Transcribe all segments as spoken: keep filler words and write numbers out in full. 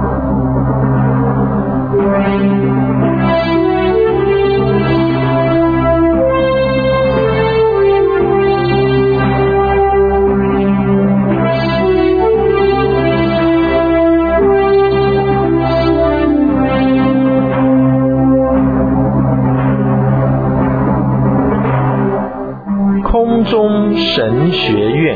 空中神学院。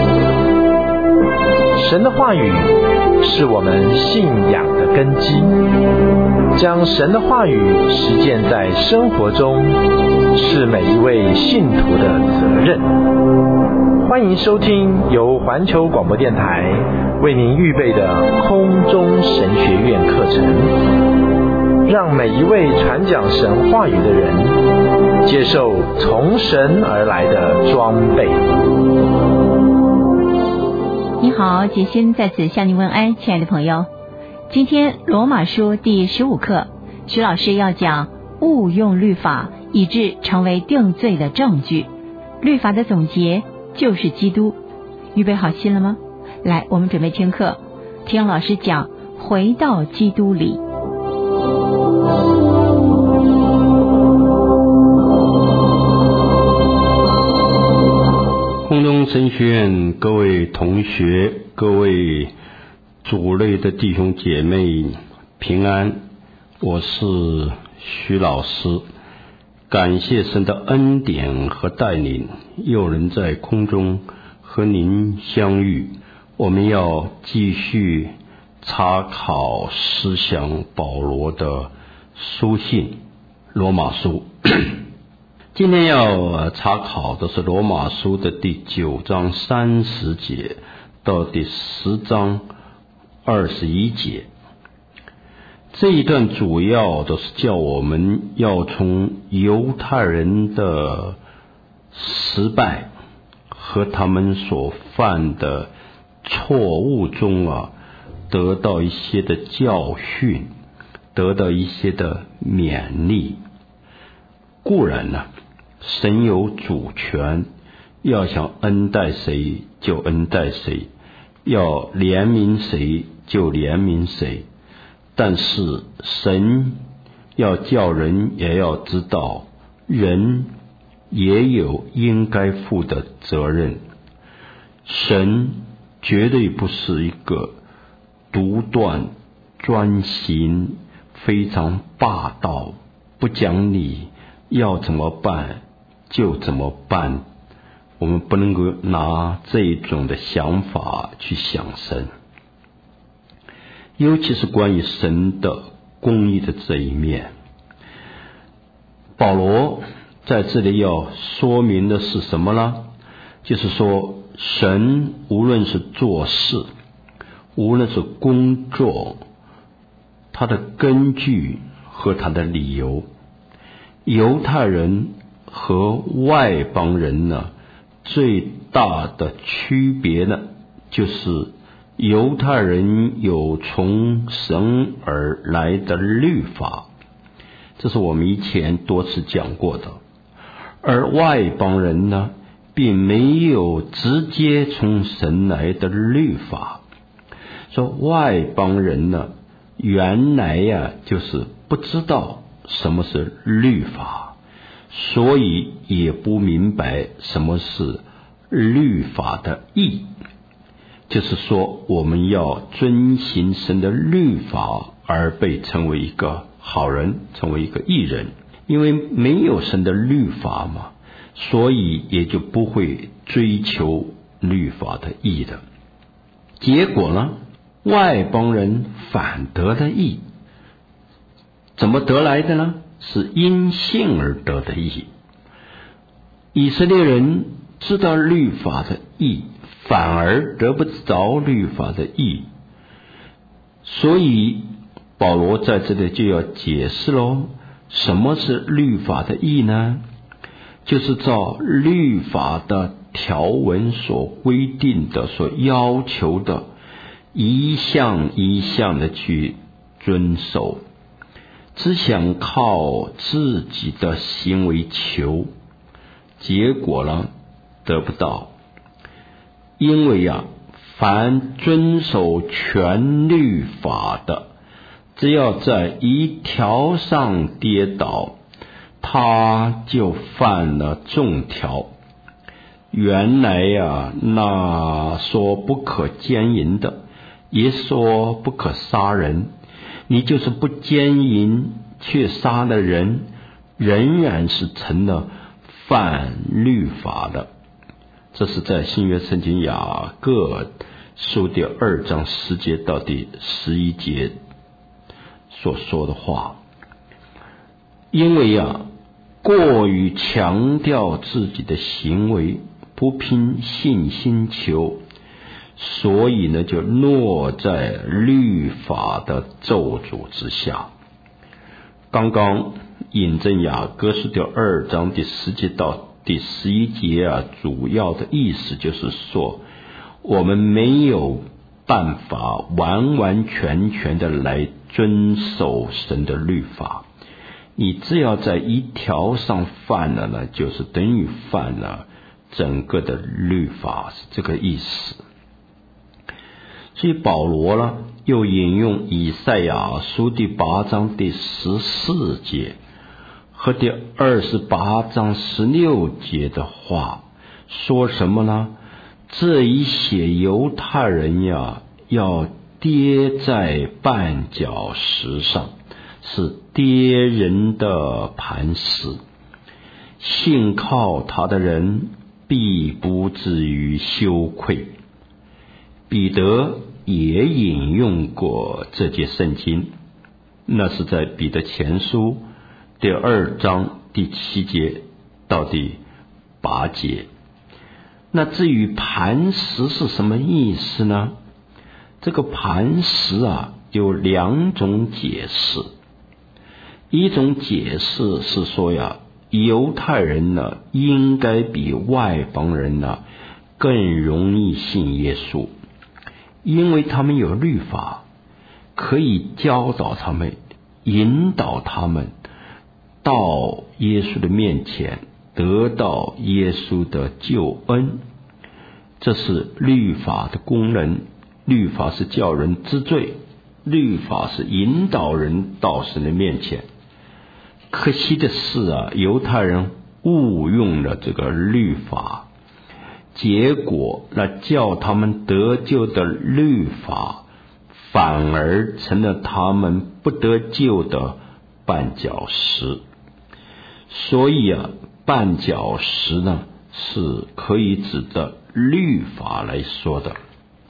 神的话语是我们信仰的根基，将神的话语实践在生活中，是每一位信徒的责任。欢迎收听由环球广播电台为您预备的空中神学院课程，让每一位传讲神话语的人接受从神而来的装备。 你好，杰心在此向您问安，亲爱的朋友。今天罗马书第十五课，徐老师要讲误用律法以致成为定罪的证据。律法的总结就是基督。预备好心了吗？来，我们准备听课，听老师讲回到基督里。 空中神学院各位同学，各位主内的弟兄姐妹平安，我是徐老师。感谢神的恩典和带领，又能在空中和您相遇。我们要继续查考思想保罗的书信罗马书。今天要查考的是罗马书的第九章三十节到第十章二十一节。这一段主要的是叫我们要从犹太人的失败和他们所犯的错误中啊，得到一些的教训，得到一些的勉励。固然呢、啊神有主权，要想恩待谁就恩待谁，要怜悯谁就怜悯谁。但是神要叫人也要知道，人也有应该负的责任。神绝对不是一个独断专行、非常霸道、不讲理，要怎么办就怎么办。我们不能够拿这种的想法去想神，尤其是关于神的公义的这一面。保罗在这里要说明的是什么呢？就是说，神无论是做事，无论是工作，他的根据和他的理由。犹太人和外邦人呢，最大的区别呢，就是犹太人有从神而来的律法，这是我们以前多次讲过的。而外邦人呢，并没有直接从神来的律法。说外邦人呢，原来呀、啊、就是不知道什么是律法，所以也不明白什么是律法的义。就是说，我们要遵行神的律法而被称为一个好人，成为一个义人。因为没有神的律法嘛，所以也就不会追求律法的义的。结果呢，外邦人反得了义。怎么得来的呢？是因信而得的义。以色列人知道律法的义，反而得不着律法的义。所以保罗在这里就要解释咯，什么是律法的义呢？就是照律法的条文所规定的、所要求的，一项一项的去遵守，只想靠自己的行为求，结果呢得不到。因为啊， 凡遵守全律法的，只要在一条上跌倒，他就犯了众条。原来啊，那说不可奸淫的，也说不可杀人，你就是不奸淫却杀了人，仍然是成了犯律法的。这是在新约圣经雅各书第二章十节到第十一节所说的话。因为啊，过于强调自己的行为，不凭信心求，所以呢，就落在律法的咒诅之下。刚刚引证雅各书第二章第十节到第十一节啊，主要的意思就是说，我们没有办法完完全全的来遵守神的律法。你只要在一条上犯了呢，就是等于犯了整个的律法，是这个意思。所以保罗呢，又引用以赛亚书第八章第十四节和第二十八章十六节的话，说什么呢？这一些犹太人呀，要跌在绊脚石上，是跌人的磐石，信靠他的人必不至于羞愧。彼得也引用过这节圣经，那是在彼得前书第二章第七节到第八节。那至于磐石是什么意思呢？这个磐石啊，有两种解释。一种解释是说呀，犹太人呢，应该比外邦人呢更容易信耶稣，因为他们有律法，可以教导他们，引导他们到耶稣的面前，得到耶稣的救恩。这是律法的功能。律法是叫人知罪，律法是引导人到神的面前。可惜的是啊，犹太人误用了这个律法，结果那叫他们得救的律法，反而成了他们不得救的绊脚石。所以啊，绊脚石呢，是可以指的律法来说的。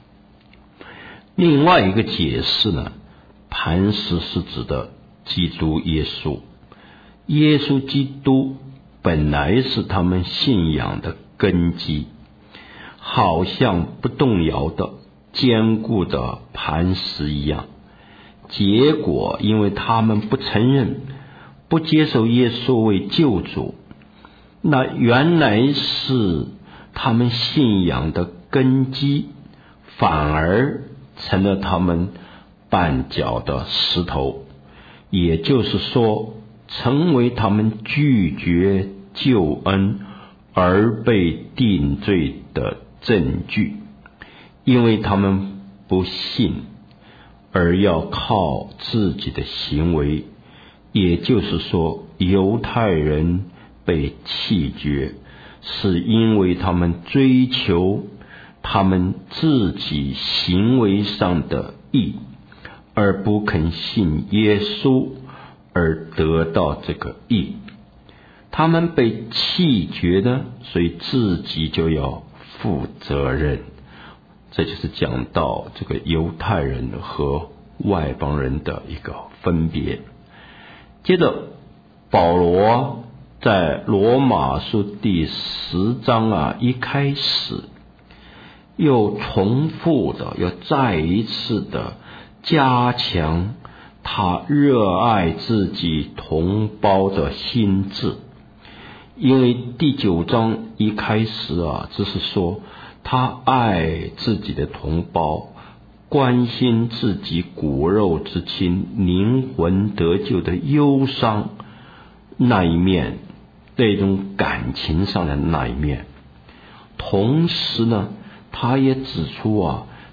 另外一个解释呢，磐石是指的基督耶稣。耶稣基督本来是他们信仰的根基，好像不动摇的坚固的磐石一样。结果因为他们不承认，不接受耶稣为救主，那原来是他们信仰的根基，反而成了他们绊脚的石头，也就是说，成为他们拒绝救恩而被定罪的证据。因为他们不信，而要靠自己的行为，也就是说，犹太人被弃绝，是因为他们追求他们自己行为上的义，而不肯信耶稣而得到这个义。他们被弃绝呢，所以自己就要负责任。这就是讲到这个犹太人和外邦人的一个分别。接着保罗在罗马书第十章啊一开始又重复的又再一次的加强他热爱自己同胞的心志。因为第九章一开始啊，只是说他爱自己的同胞，关心自己骨肉之亲灵魂得救的忧伤那一面，那种感情上的那一面。同时呢，他也指出啊，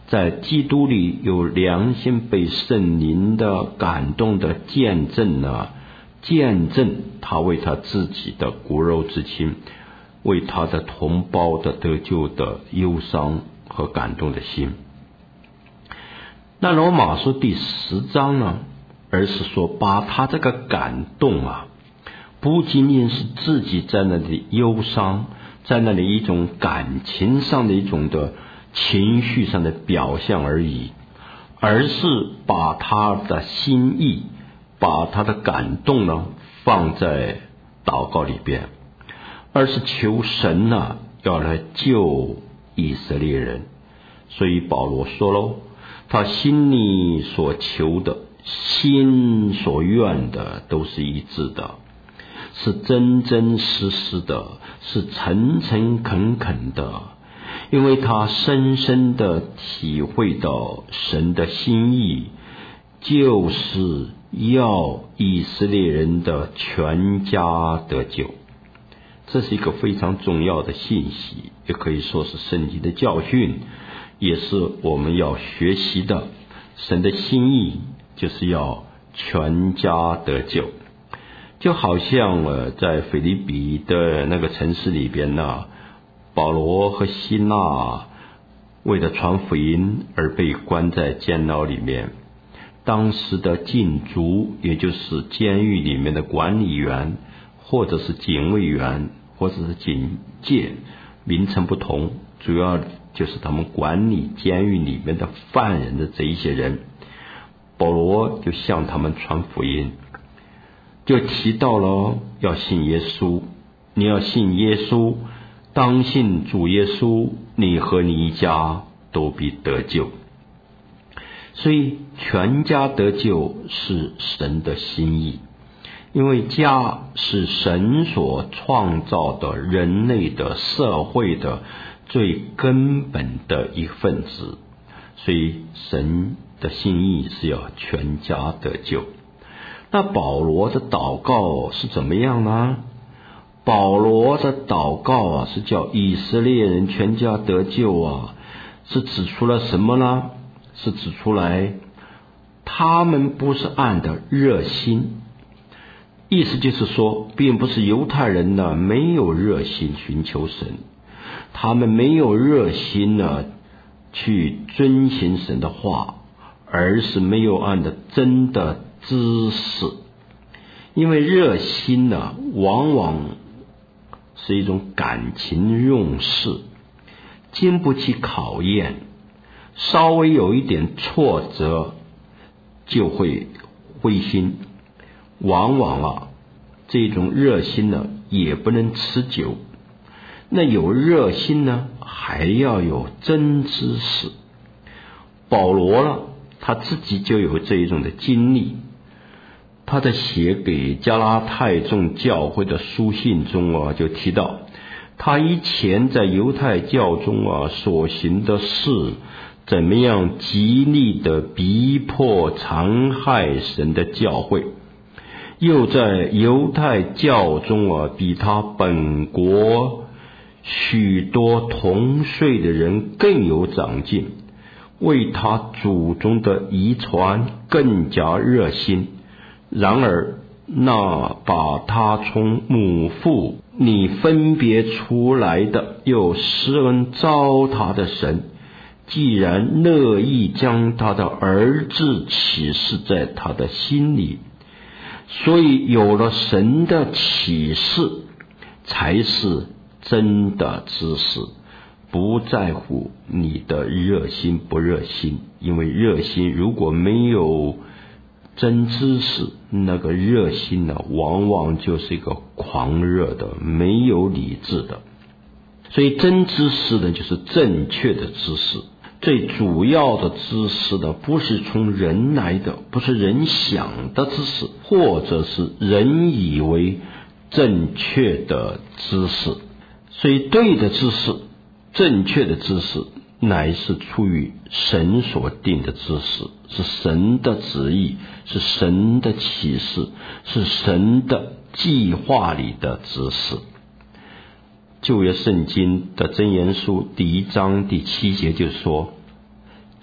在基督里有良心被圣灵的感动的见证呢，见证他为他自己的骨肉之亲，为他的同胞的得救的忧伤和感动的心。那罗马书第十章呢，而是说把他这个感动啊，不仅仅是自己在那里忧伤，在那里一种感情上的一种的情绪上的表象而已，而是把他的心意，把他的感动呢放在祷告里边，而是求神呢、啊、要来救以色列人。所以保罗说喽，他心里所求的，心所愿的都是一致的，是真真实实的，是诚诚恳恳的，因为他深深的体会到神的心意，就是要以色列人的全家得救。这是一个非常重要的信息，也可以说是圣经的教训，也是我们要学习的。神的心意就是要全家得救，就好像呃在腓立比的那个城市里边呢，保罗和希腊为了传福音而被关在监牢里面，当时的禁卒，也就是监狱里面的管理员或者是警卫员或者是警戒，名称不同，主要就是他们管理监狱里面的犯人的这一些人。保罗就向他们传福音，就提到了要信耶稣，你要信耶稣，当信主耶稣，你和你一家都必得救。所以全家得救是神的心意，因为家是神所创造的人类的社会的最根本的一份子，所以神的心意是要全家得救。那保罗的祷告是怎么样呢？保罗的祷告啊，是叫以色列人全家得救啊，是指出了什么呢？是指出来他们不是按的热心，意思就是说，并不是犹太人呢没有热心寻求神，他们没有热心呢去遵行神的话，而是没有按的真的知识。因为热心呢往往是一种感情用事，经不起考验，稍微有一点挫折就会灰心，往往啊这种热心呢也不能持久。那有热心呢还要有真知识。保罗呢他自己就有这一种的经历，他在写给加拉太众教会的书信中啊，就提到他以前在犹太教中啊所行的事，怎么样极力的逼迫残害神的教会，又在犹太教中啊比他本国许多同岁的人更有长进，为他祖宗的遗传更加热心。然而那把他从母父你分别出来的又施恩召他的神，既然乐意将他的儿子启示在他的心里，所以有了神的启示才是真的知识，不在乎你的热心不热心。因为热心如果没有真知识，那个热心呢往往就是一个狂热的，没有理智的。所以真知识呢就是正确的知识，最主要的知识呢不是从人来的，不是人想的知识，或者是人以为正确的知识。所以对的知识，正确的知识乃是出于神所定的知识，是神的旨意，是神的启示，是神的计划里的知识。旧约圣经的箴言书第一章第七节就说，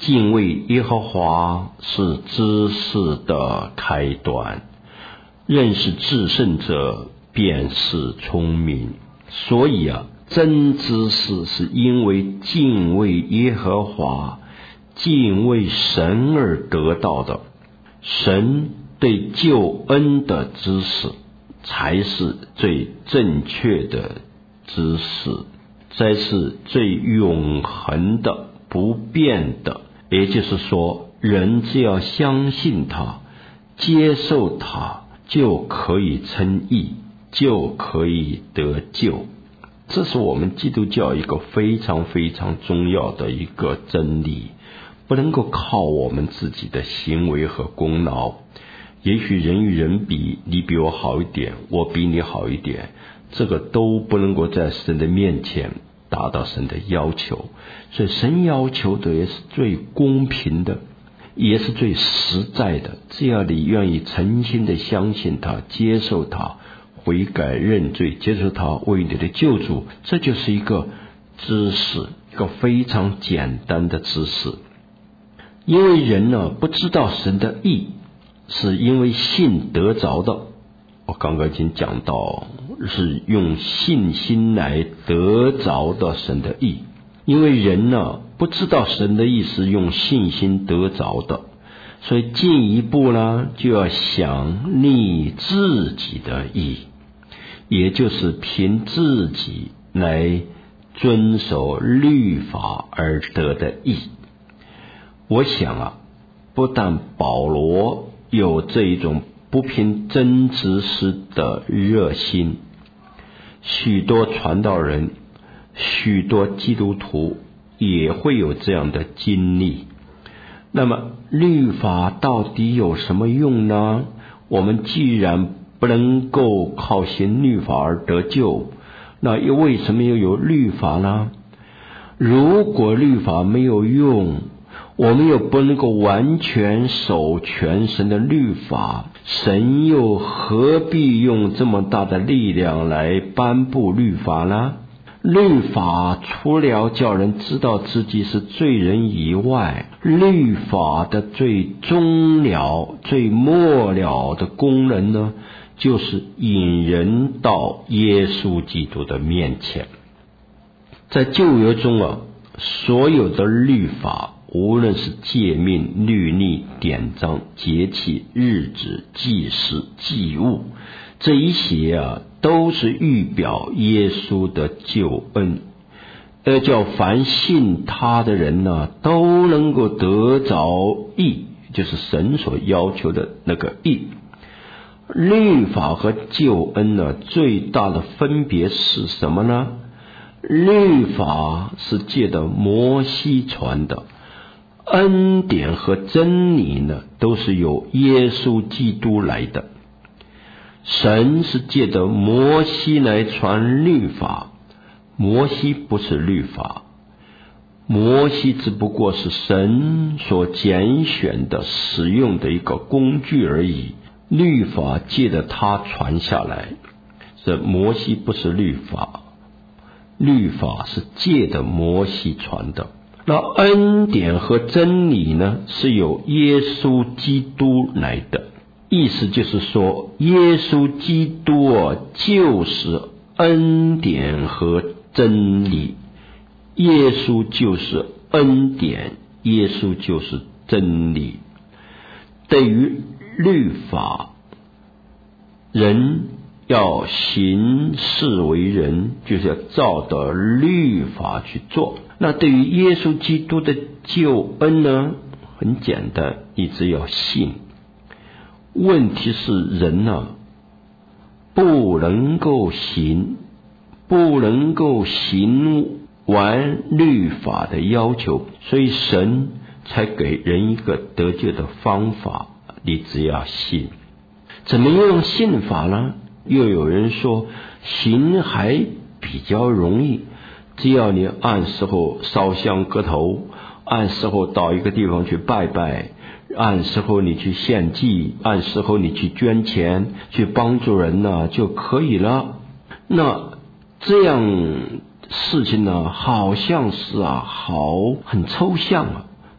敬畏耶和华是知识的开端，认识至圣者便是聪明。所以啊，真知识是因为敬畏耶和华、敬畏神而得到的。神对救恩的知识才是最正确的知识，才是最永恒的、不变的。也就是说，人只要相信他、接受他，就可以称义，就可以得救。这是我们基督教一个非常非常重要的一个真理，不能够靠我们自己的行为和功劳。也许人与人比，你比我好一点，我比你好一点，这个都不能够在神的面前达到神的要求。所以神要求的也是最公平的，也是最实在的。只要你愿意诚心的相信他、接受他、悔改认罪，接受他为你的救主，这就是一个知识，一个非常简单的知识。因为人呢，不知道神的义，是因为信得着的。我刚刚已经讲到，是用信心来得着的神的义。因为人呢，不知道神的义是用信心得着的，所以进一步呢，就要想立自己的义，也就是凭自己来遵守律法而得的义。我想啊，不但保罗有这一种不凭真知识的热心，许多传道人、许多基督徒也会有这样的经历。那么律法到底有什么用呢？我们既然不能够靠行律法而得救，那又为什么又有律法呢？如果律法没有用，我们又不能够完全守全神的律法，神又何必用这么大的力量来颁布律法呢？律法除了叫人知道自己是罪人以外，律法的最终了、最末了的功能呢，就是引人到耶稣基督的面前。在旧约中啊，所有的律法，无论是诫命、律例、典章、节期、日子、祭司、祭物，这一些啊，都是预表耶稣的救恩，而叫凡信他的人呢、啊，都能够得着义，就是神所要求的那个义。律法和救恩呢，最大的分别是什么呢？律法是借着摩西传的，恩典和真理呢，都是由耶稣基督来的。神是借着摩西来传律法，摩西不是律法，摩西只不过是神所拣选的、使用的一个工具而已。律法借着他传下来，这摩西不是律法，律法是借着摩西传的。那恩典和真理呢，是由耶稣基督来的。意思就是说，耶稣基督啊，就是恩典和真理。耶稣就是恩典，耶稣就是真理。对于律法，人要行事为人，就是要照着律法去做。那对于耶稣基督的救恩呢，很简单，你只要信。问题是人呢、啊，不能够行，不能够行完律法的要求，所以神才给人一个得救的方法，你只要信。怎么用信法呢？又有人说行还比较容易，只要你按时候烧香磕头，按时候到一个地方去拜拜，按时候你去献祭，按时候你去捐钱，去帮助人呢、啊、就可以了。那这样事情呢，好像是啊，好很抽象啊，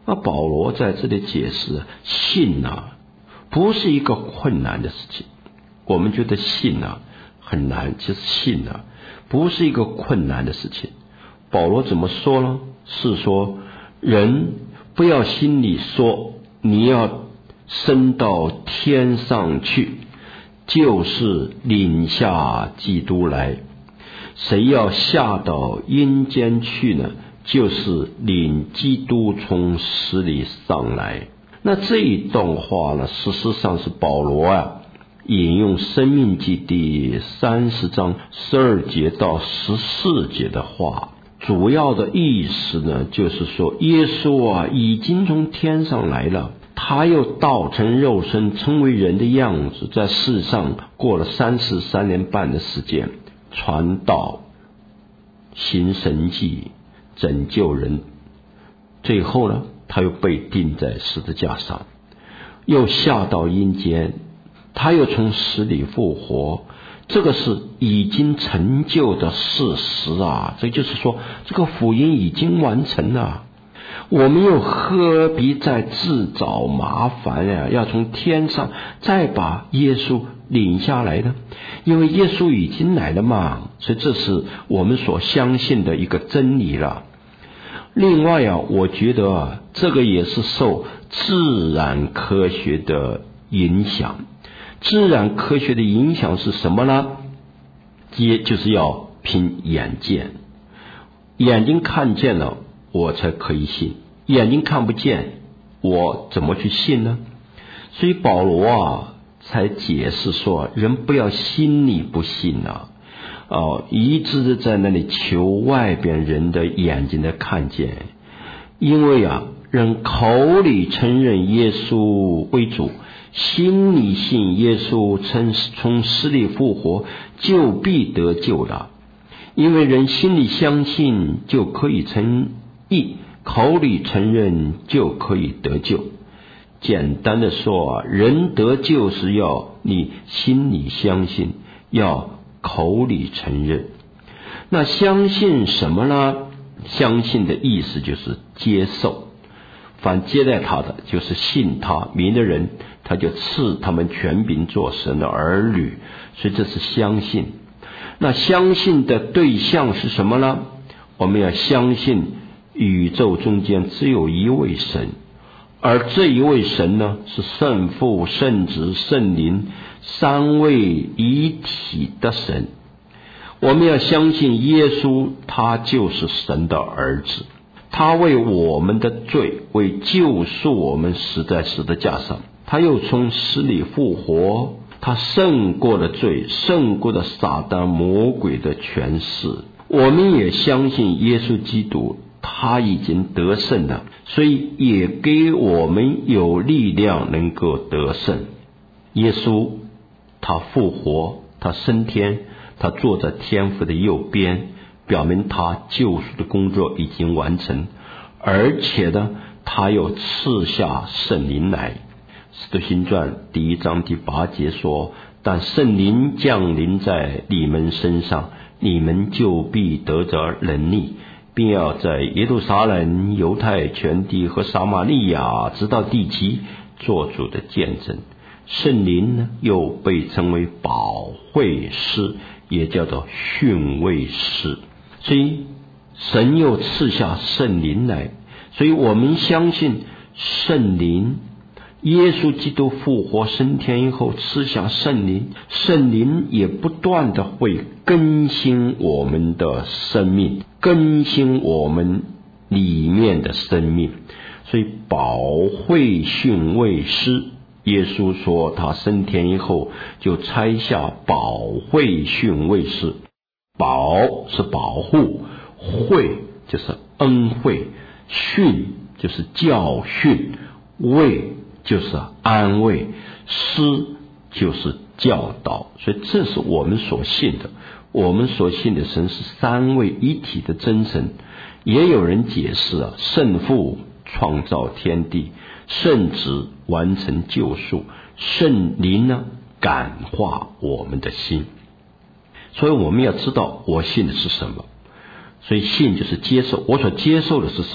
那保罗在这里解释，信啊不是一个困难的事情。我们觉得信啊很难，其实信啊不是一个困难的事情。保罗怎么说呢？是说人不要心里说你要升到天上去，就是领下基督来。谁要下到阴间去呢？就是领基督从死里上来。那这一段话呢，事实上是保罗啊引用申命记第三十章十二节到十四节的话，主要的意思呢，就是说耶稣啊已经从天上来了，他又道成肉身，成为人的样子，在世上过了三十三年半的时间，传道、行神迹、拯救人，最后呢，他又被钉在十字架上，又下到阴间，他又从死里复活，这个是已经成就的事实啊！这就是说，这个福音已经完成了。我们又何必再自找麻烦呀？要从天上再把耶稣领下来呢？因为耶稣已经来了嘛，所以这是我们所相信的一个真理了。另外啊，我觉得啊，这个也是受自然科学的影响。自然科学的影响是什么呢？也就是要凭眼见，眼睛看见了我才可以信，眼睛看不见我怎么去信呢？所以保罗啊才解释说，人不要心里不信啊，哦，一直的在那里求外边人的眼睛的看见，因为啊，人口里承认耶稣为主，心里信耶稣从从死里复活，就必得救了。因为人心里相信就可以称义，口里承认就可以得救。简单的说啊，人得救是要你心里相信，要口里承认。那相信什么呢？相信的意思就是接受，凡接待他的就是信他名的人，他就赐他们权柄做神的儿女，所以这是相信。那相信的对象是什么呢？我们要相信宇宙中间只有一位神，而这一位神呢，是圣父、圣子、圣灵三位一体的神。我们要相信耶稣，他就是神的儿子，他为我们的罪，为救赎我们死在十字架上，他又从死里复活，他胜过了罪，胜过了撒旦魔鬼的权势。我们也相信耶稣基督他已经得胜了，所以也给我们有力量能够得胜。耶稣他复活，他升天，他坐在天父的右边，表明他救赎的工作已经完成，而且呢，他又赐下圣灵来。使徒行传第一章第八节说，但圣灵降临在你们身上，你们就必得着能力，并要在耶路撒冷、犹太全地和撒玛利亚直到地极做主的见证。圣灵呢，又被称为保惠师，也叫做训慰师。所以神又赐下圣灵来，所以我们相信圣灵，耶稣基督复活升天以后赐下圣灵，圣灵也不断的会更新我们的生命，更新我们里面的生命。所以保惠训慰师，耶稣说他升天以后就差下保惠训慰师。保是保护，惠就是恩惠，训就是教训，慰就是安慰，师就是教导。所以这是我们所信的，我们所信的神是三位一体的真神。也有人解释啊，圣父创造天地，圣子完成救赎，圣灵呢感化我们的心。所以我们要知道我信的是什么，所以信就是接受，我所接受的是什么，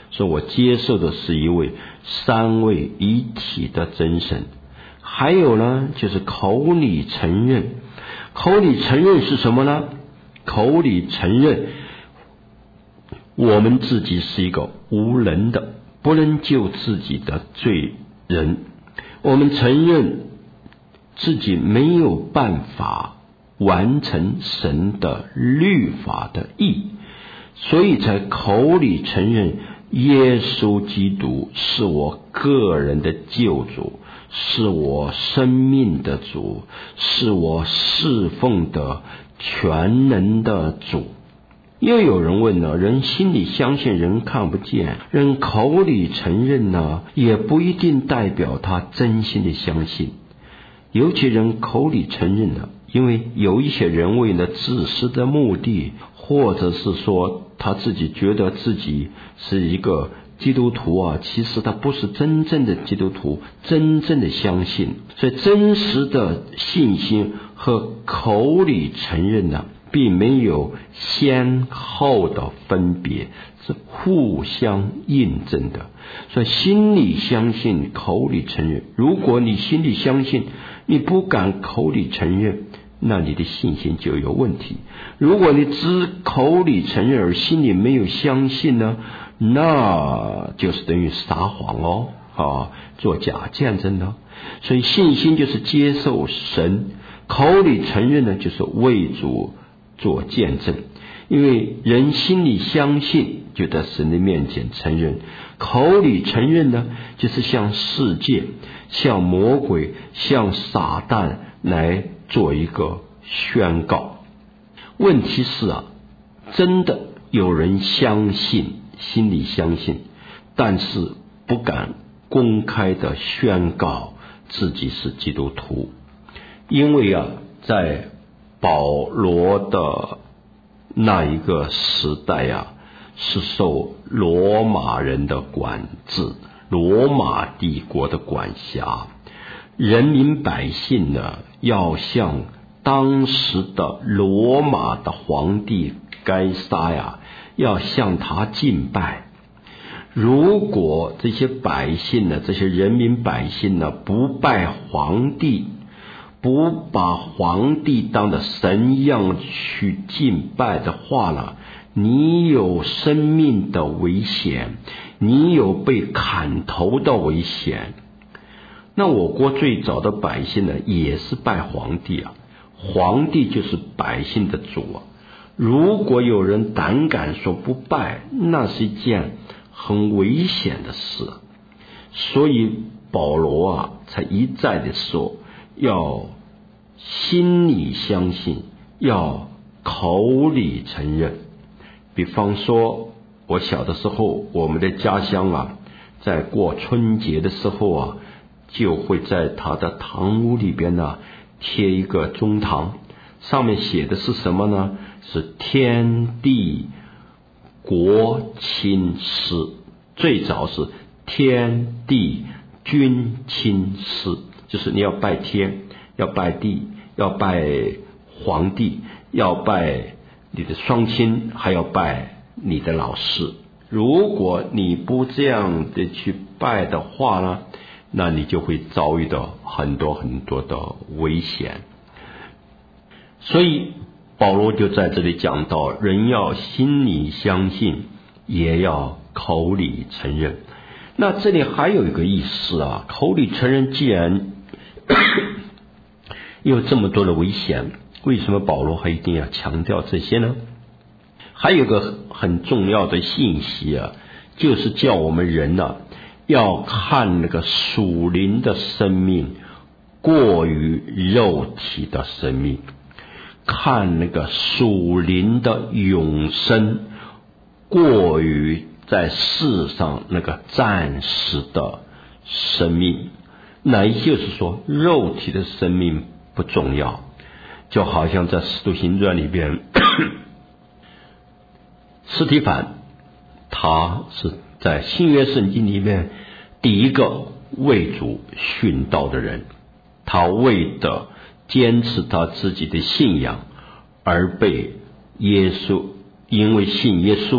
说我接受的是一位三位一体的真神。还有呢，就是口里承认。口里承认是什么呢？口里承认我们自己是一个无能的，不能救自己的罪人。我们承认自己没有办法完成神的律法的义，所以才口里承认耶稣基督是我个人的救主，是我生命的主，是我侍奉的全能的主。又有人问呢，人心里相信人看不见，人口里承认呢，也不一定代表他真心的相信。尤其人口里承认呢，因为有一些人为了自私的目的，或者是说他自己觉得自己是一个基督徒啊，其实他不是真正的基督徒，真正的相信。所以真实的信心和口里承认呢，并没有先后的分别，是互相印证的。所以心里相信，口里承认。如果你心里相信，你不敢口里承认，那你的信心就有问题。如果你只口里承认而心里没有相信呢，那就是等于撒谎哦，啊，做假见证呢。所以信心就是接受神，口里承认呢，就是为主做见证。因为人心里相信，就在神的面前承认；口里承认呢，就是向世界、向魔鬼、向撒旦来做一个宣告。问题是啊，真的有人相信，心里相信，但是不敢公开的宣告自己是基督徒。因为啊，在保罗的那一个时代啊，是受罗马人的管制，罗马帝国的管辖。人民百姓呢，要向当时的罗马的皇帝该撒呀，要向他敬拜。如果这些百姓呢，这些人民百姓呢，不拜皇帝，不把皇帝当的神样去敬拜的话呢，你有生命的危险，你有被砍头的危险。那我国最早的百姓呢，也是拜皇帝啊，皇帝就是百姓的主啊。如果有人胆敢说不拜，那是一件很危险的事。所以保罗啊，才一再的说，要心里相信，要口里承认。比方说，我小的时候，我们的家乡啊，在过春节的时候啊，就会在他的堂屋里边呢，贴一个中堂，上面写的是什么呢？是天地国亲师，最早是天地君亲师，就是你要拜天，要拜地，要拜皇帝，要拜你的双亲，还要拜你的老师。如果你不这样的去拜的话呢，那你就会遭遇到很多很多的危险。所以保罗就在这里讲到，人要心里相信，也要口里承认。那这里还有一个意思啊，口里承认既然有这么多的危险，为什么保罗还一定要强调这些呢？还有一个很重要的信息啊，就是叫我们人啊，要看那个属灵的生命过于肉体的生命，看那个属灵的永生过于在世上那个暂时的生命。那也就是说，肉体的生命不重要，就好像在使徒行传里边司提反，他是在新约圣经里面第一个为主殉道的人，他为的坚持他自己的信仰而被耶稣，因为信耶稣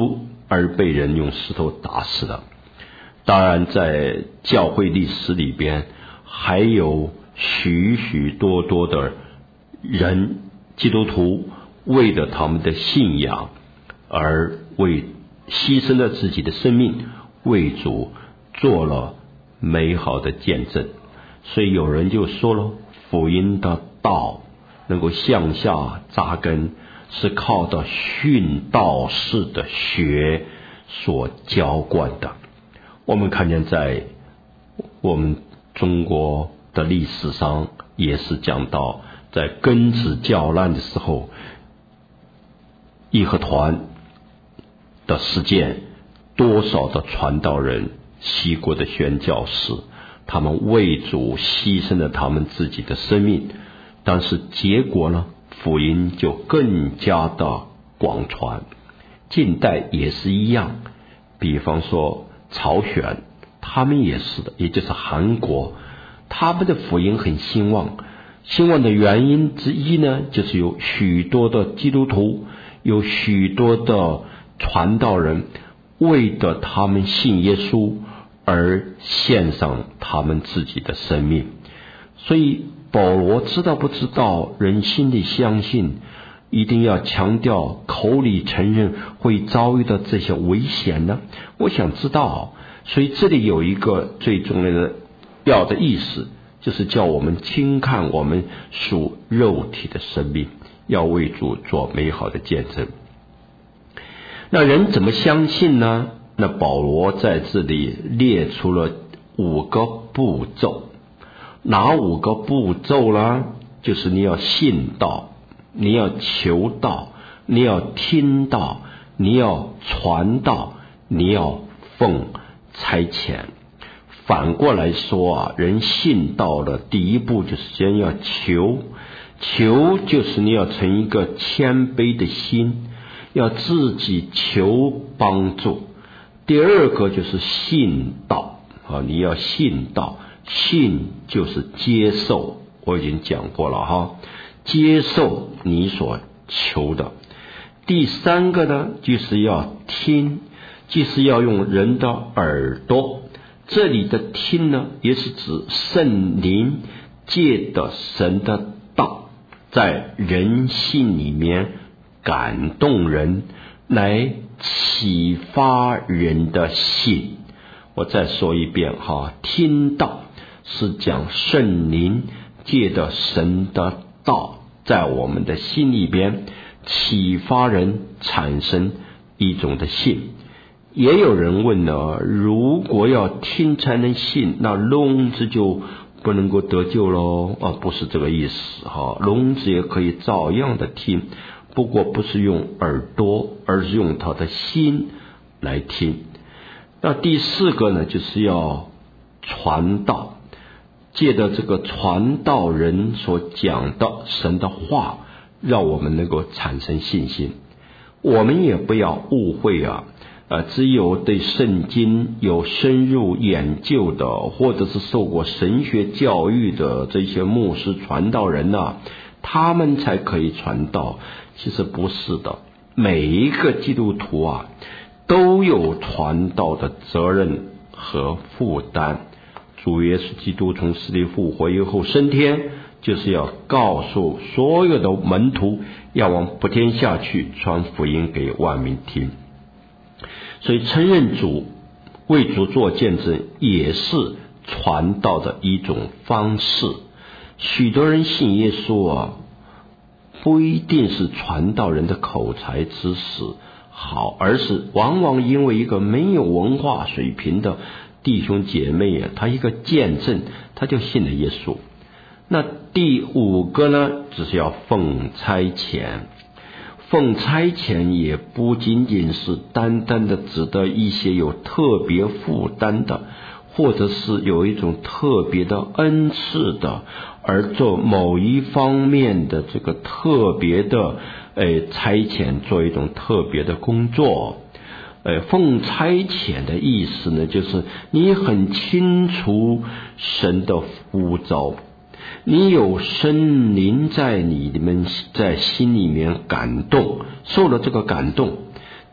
而被人用石头打死的。当然在教会历史里边还有许许多多的人，基督徒为了他们的信仰而为牺牲了自己的生命，为主做了美好的见证。所以有人就说了，福音的道能够向下扎根，是靠着训道式的学所浇灌的。我们看见在我们中国的历史上也是讲到，在庚子教难的时候，义和团的事件，多少的传道人，西国的宣教士，他们为主牺牲了他们自己的生命，但是结果呢，福音就更加的广传。近代也是一样，比方说朝鲜，他们也是的，也就是韩国，他们的福音很兴旺。兴旺的原因之一呢，就是有许多的基督徒，有许多的传道人为了他们信耶稣而献上他们自己的生命。所以保罗知道不知道人心里相信，一定要强调口里承认会遭遇到这些危险呢？我想知道。所以这里有一个最重要的要的意思，就是叫我们轻看我们属肉体的生命，要为主做美好的见证。那人怎么相信呢？那保罗在这里列出了五个步骤。哪五个步骤呢？就是你要信道，你要求道，你要听道，你要传道，你要奉差遣。反过来说啊，人信道的第一步就是先要求，求就是你要成一个谦卑的心，要自己求帮助。第二个就是信道啊，你要信道，信就是接受，我已经讲过了哈，接受你所求的。第三个呢，就是要听，就是要用人的耳朵。这里的听呢，也是指圣灵借的神的道，在人心里面感动人，来启发人的心。我再说一遍哈，听道是讲圣灵借的神的道，在我们的心里边启发人产生一种的信。也有人问呢，如果要听才能信，那聋子就不能够得救咯？啊，不是这个意思哈，聋子也可以照样的听，不过不是用耳朵，而是用他的心来听。那第四个呢，就是要传道，借着这个传道人所讲的神的话，让我们能够产生信心。我们也不要误会啊，呃，只有对圣经有深入研究的，或者是受过神学教育的这些牧师传道人啊，他们才可以传道。其实不是的，每一个基督徒啊，都有传道的责任和负担。主耶稣基督从死里复活以后升天，就是要告诉所有的门徒，要往普天下去传福音给万民听。所以承认主，为主做见证，也是传道的一种方式。许多人信耶稣啊，不一定是传道人的口才知识好，而是往往因为一个没有文化水平的弟兄姐妹啊，他一个见证，他就信了耶稣。那第五个呢，就是要奉差遣。奉差遣也不仅仅是单单的指的一些有特别负担的，或者是有一种特别的恩赐的，而做某一方面的这个特别的呃差遣，做一种特别的工作。呃，奉差遣的意思呢，就是你很清楚神的呼召，你有圣灵在你们在心里面感动，受了这个感动，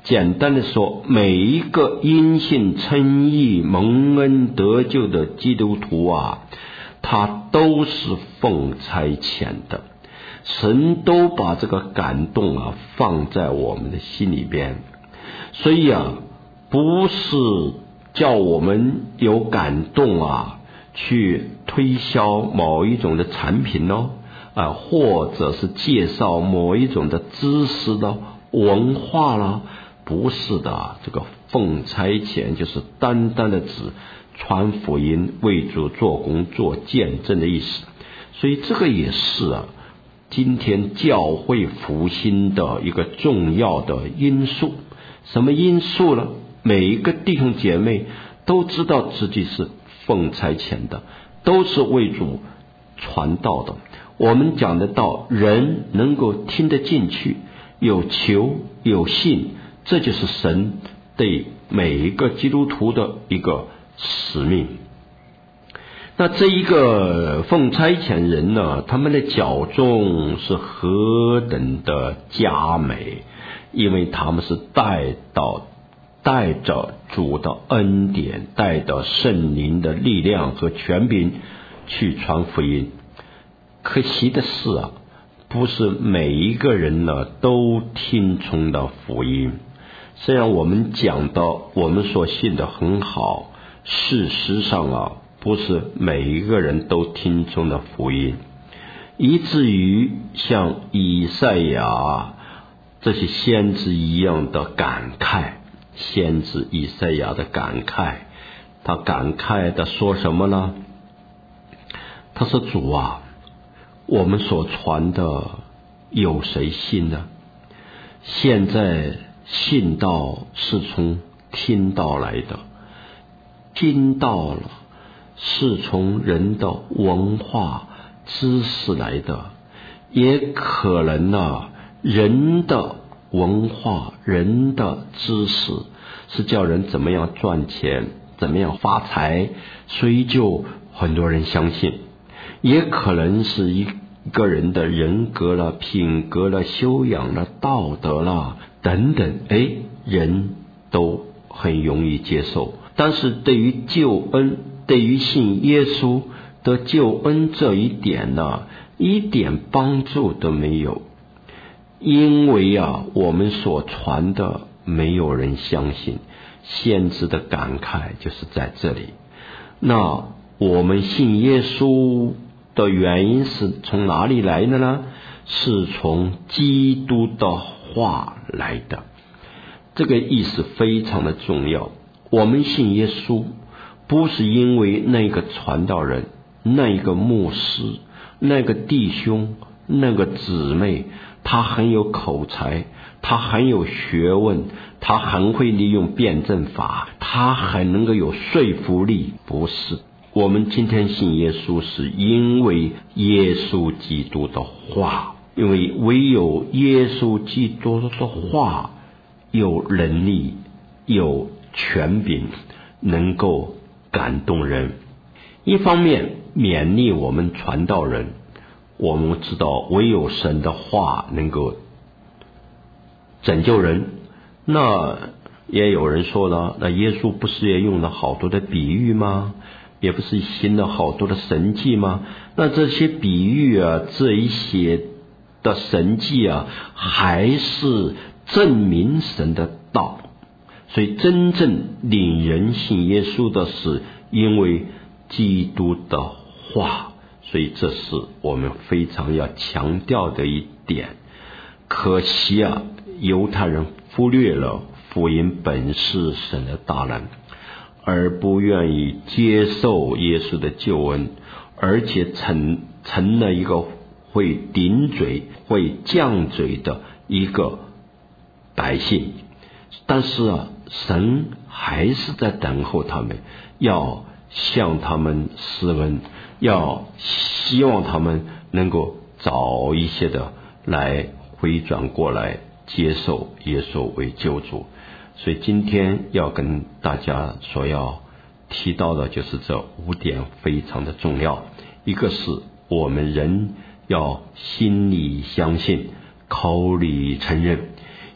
简单的说，每一个因信称义蒙恩得救的基督徒啊，他都是奉差遣的。神都把这个感动啊放在我们的心里边，所以啊，不是叫我们有感动啊去推销某一种的产品哦，啊，或者是介绍某一种的知识的文化啦，不是的。这个奉差遣就是单单的指传福音、为主做工、做见证的意思。所以这个也是啊，今天教会复兴的一个重要的因素。什么因素呢？每一个弟兄姐妹都知道自己是奉差遣的，都是为主传道的。我们讲得到，人能够听得进去，有求有信，这就是神对每一个基督徒的一个使命。那这一个奉差遣人呢，他们的脚中是何等的佳美，因为他们是带到带着主的恩典，带着圣灵的力量和权柄去传福音。可惜的是啊，不是每一个人呢都听从了福音。虽然我们讲的我们所信的很好，事实上啊，不是每一个人都听从了福音，以至于像以赛亚这些先知一样的感慨。先知以赛亚的感慨，他感慨的说什么呢？他说，主啊，我们所传的有谁信呢？现在信道是从听道来的，听道了是从人的文化知识来的，也可能啊，人的文化、人的知识是叫人怎么样赚钱、怎么样发财，所以就很多人相信。也可能是一个人的人格了、品格了、修养了、道德了等等，哎，人都很容易接受。但是对于救恩，对于信耶稣的救恩这一点呢，一点帮助都没有。因为啊，我们所传的没有人相信，先知的感慨就是在这里。那我们信耶稣的原因是从哪里来的呢？是从基督的话来的。这个意思非常的重要。我们信耶稣不是因为那个传道人、那一个牧师、那个弟兄、那个姊妹他很有口才，他很有学问，他很会利用辩证法，他很能够有说服力。不是，我们今天信耶稣是因为耶稣基督的话，因为唯有耶稣基督的话有能力、有权柄，能够感动人。一方面勉励我们传道人，我们知道唯有神的话能够拯救人。那也有人说了，那耶稣不是也用了好多的比喻吗？也不是行了好多的神迹吗？那这些比喻啊，这一些的神迹啊，还是证明神的道。所以真正领人信耶稣的是因为基督的话，所以这是我们非常要强调的一点。可惜啊，犹太人忽略了福音本是神的大能，而不愿意接受耶稣的救恩，而且成成了一个会顶嘴、会犟嘴的一个百姓。但是啊，神还是在等候他们，要向他们施恩，要希望他们能够早一些的来回转过来，接受耶稣为救主。所以今天要跟大家所要提到的就是这五点非常的重要。一个是我们人要心里相信，口里承认；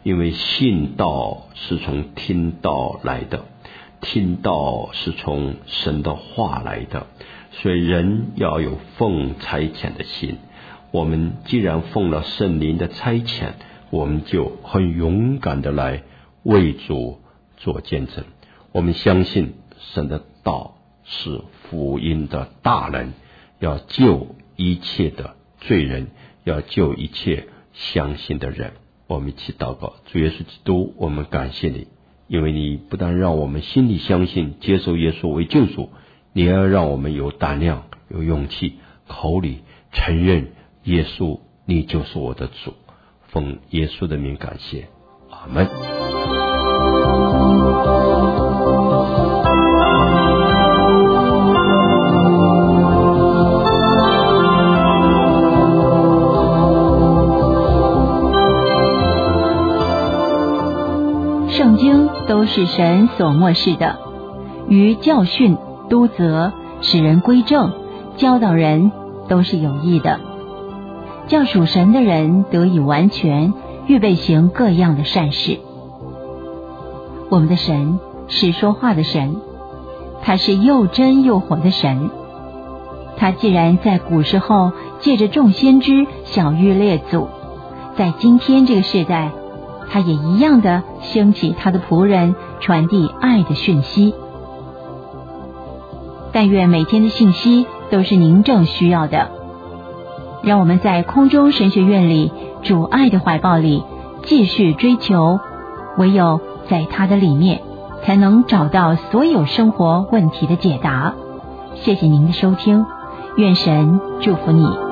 因为信道是从听道来的，听道是从神的话来的，所以人要有奉差遣的心。我们既然奉了圣灵的差遣，我们就很勇敢的来为主做见证。我们相信神的道是福音的大能，要救一切的罪人，要救一切相信的人。我们一起祷告。主耶稣基督，我们感谢你，因为你不但让我们心里相信接受耶稣为救主，你要让我们有胆量有勇气，口里承认耶稣你就是我的主。奉耶稣的名感谢，阿们。 圣经都是神所默示的，于教训、督责、使人归正、教导人都是有益的，叫属神的人得以完全，预备行各样的善事。我们的神是说话的神，他是又真又活的神。他既然在古时候借着众先知晓谕列祖，在今天这个世代他也一样的兴起他的仆人，传递爱的讯息。但愿每天的信息都是您正需要的，让我们在空中神学院里，主爱的怀抱里继续追求，唯有在他的里面才能找到所有生活问题的解答。谢谢您的收听，愿神祝福你。